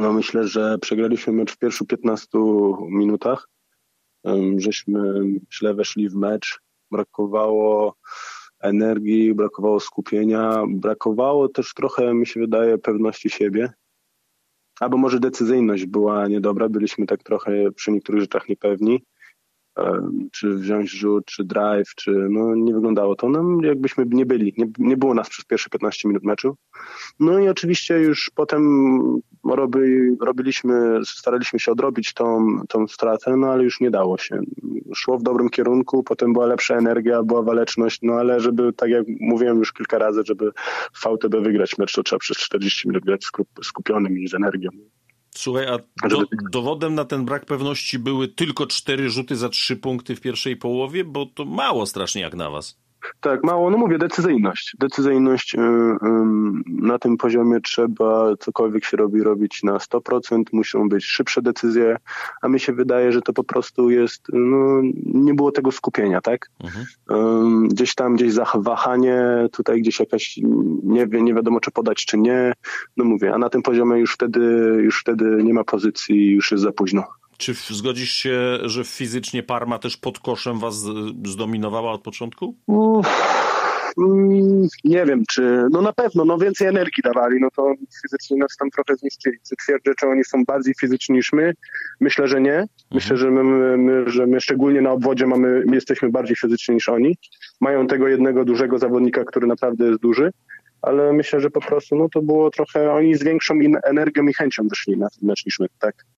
No myślę, że przegraliśmy mecz w pierwszych 15 minutach. Żeśmy źle weszli w mecz. Brakowało energii, brakowało skupienia, brakowało też trochę, mi się wydaje, pewności siebie. Albo może decyzyjność była niedobra, byliśmy tak trochę przy niektórych rzeczach niepewni. Czy wziąć rzut, czy drive, czy no nie wyglądało to nam jakbyśmy nie byli, nie było nas przez pierwsze 15 minut meczu. No i oczywiście już potem staraliśmy się odrobić tą stratę, no ale już nie dało się. Szło w dobrym kierunku, potem była lepsza energia, była waleczność, no ale żeby, tak jak mówiłem już kilka razy, żeby w VTB wygrać mecz, to trzeba przez 40 minut grać skupionym i z energią. Słuchaj, a dowodem na ten brak pewności były tylko 4 rzuty za 3 punkty w pierwszej połowie, bo to mało strasznie jak na was. Tak, mało, no mówię, decyzyjność na tym poziomie trzeba cokolwiek się robić na 100%, muszą być szybsze decyzje, a mi się wydaje, że to po prostu jest, no nie było tego skupienia, tak? Gdzieś wahanie, tutaj gdzieś jakaś, nie wiadomo czy podać, czy nie, no mówię, a na tym poziomie już wtedy nie ma pozycji, już jest za późno. Czy zgodzisz się, że fizycznie Parma też pod koszem was zdominowała od początku? Nie wiem, czy... No na pewno, no więcej energii dawali, no to fizycznie nas tam trochę zniszczyli. Czy twierdzę, czy oni są bardziej fizyczni niż my? Myślę, że nie. Myślę, że my szczególnie na obwodzie jesteśmy bardziej fizyczni niż oni. Mają tego jednego dużego zawodnika, który naprawdę jest duży, ale myślę, że po prostu no to było trochę... Oni z większą energią i chęcią wyszli na ten mecz niż my, tak?